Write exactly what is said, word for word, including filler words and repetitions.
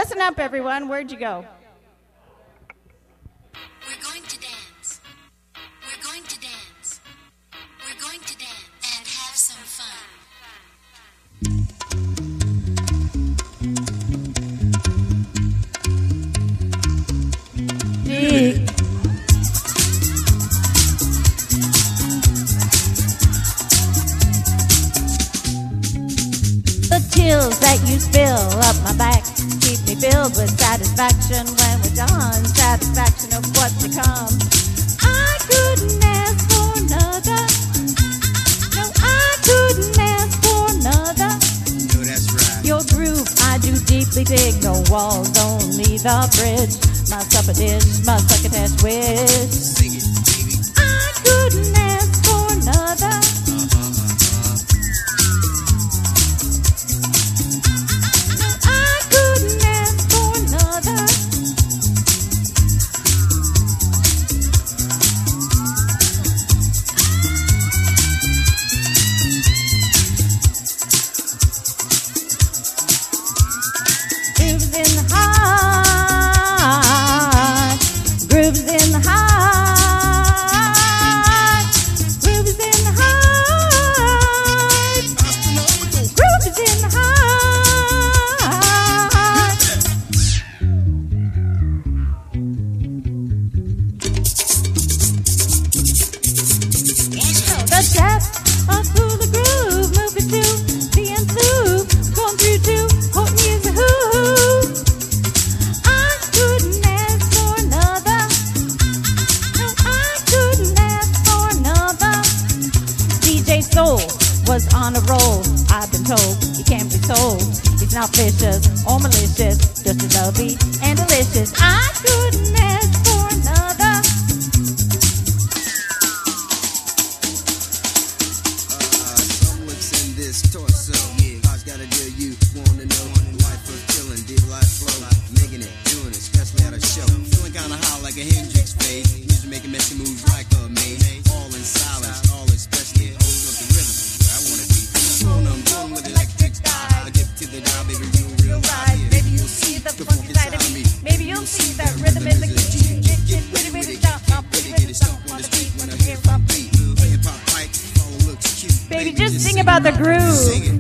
Listen up, everyone. Where'd you go? We're going to dance. We're going to dance. We're going to dance and have some fun. Dig. The chills that you spill up my back keep me filled with satisfaction when we're done. Satisfaction of what's to come. I couldn't ask for another. No, I couldn't ask for another. No, that's right. Your groove I do deeply dig. No walls, only the bridge. My supper dish, my succotash wish. Sing it, baby. I couldn't ask for another. No, I couldn't ask for another. Grooves in the heart, grooves in the heart, grooves in the heart, grooves in the heart. The chest of through the groove, moving to the end through, going through to hot music. Who? I couldn't ask for another. No, I couldn't ask for another. D J Soul was on a roll. I've been told he can't be sold. He's not vicious or malicious, just as lovely and delicious. I couldn't ask for another. Uh, some looks in this torso. Yeah, God's got a deal you wanna know. Life of killing, deep life flow. Making it, doing it, especially at a show. Feeling kinda high like a Hendrix phase. Music making messy moves like a maze. All in silence, all especially hold up the rhythm. Where I wanna be. Going on, going with electric eye. Dip to the dial, baby, real, real live. Yeah. Maybe you'll see the funky side of me. Maybe you'll see that rhythm in the key. Get, get, pretty, pretty, jump, jump, pretty, pretty, jump on the beat when I hear from beat. Hip hop pipe, all looks cute. Baby, just sing about the groove. Sing it.